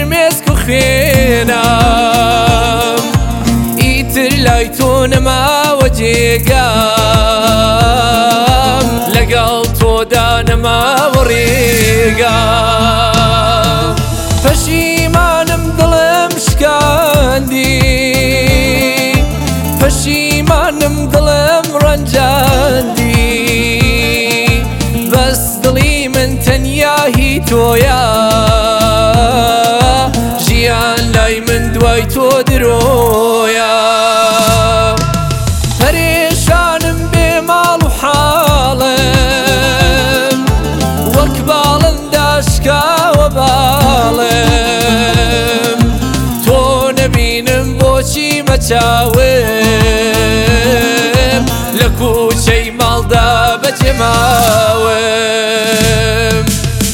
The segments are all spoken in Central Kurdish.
فرمێسک و خوێنم ئیتر لای تۆ نەماوە جێگام لەگەڵ تۆدا نەماوە ڕێگام پەشیمانم دڵم شکاندی پەشیمانم دڵم ڕەنجاندی بەس دڵی من تەنیا هی تۆیە ژیان لای من دوای تۆ درۆیە پەرێشانم بێ ماڵ و حاڵم وەک باڵندا شکاوە باڵم تۆ نەبینم بۆچی مەچاوم لە کوچەی ماڵدا بەجێماوم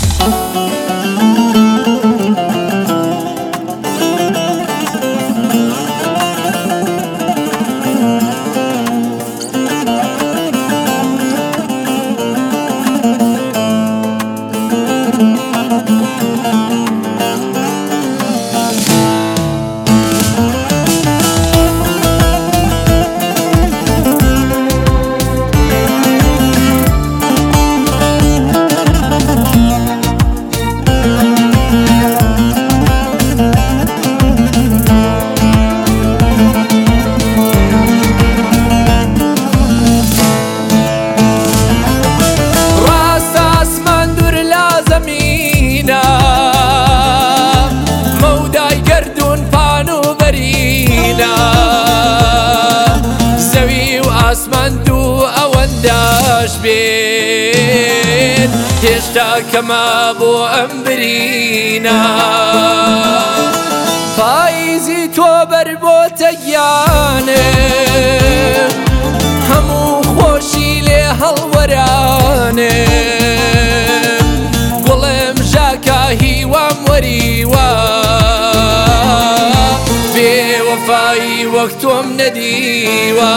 مەودای گەردون پان و بەرینە زەوی و ئاسمان دوو ئەوەنداش بێن هێشتا کەما بۆ ئەم برینە پاییزی تۆ بەر بۆتە گیانم هەموو خۆشی لێ هەڵوەرانم گوڵم ژاکە هیوام وەریوە بێوەفایی وەک تۆم نەدیوە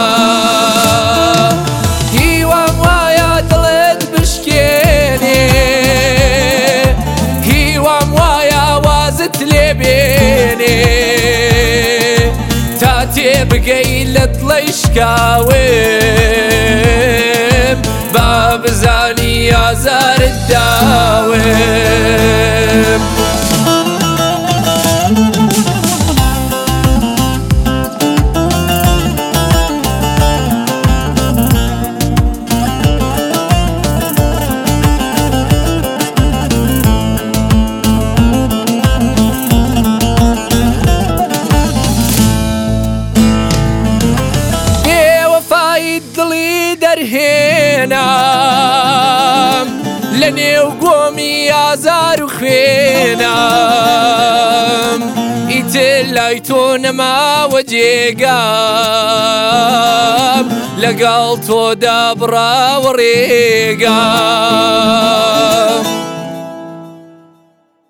هیوام وایە دڵت بشکێنێ هیوام وایە وازت لێ بێنێ تا تێبگەی لە دڵەی شکاوم با بزانی ئازارت داوم دڵی دەرهێنام لە نێو گۆمی ئازار و خوێنام ئیتر لای تۆ نەماوە جێگام لەگەڵ تۆدا بڕاوە ڕێگام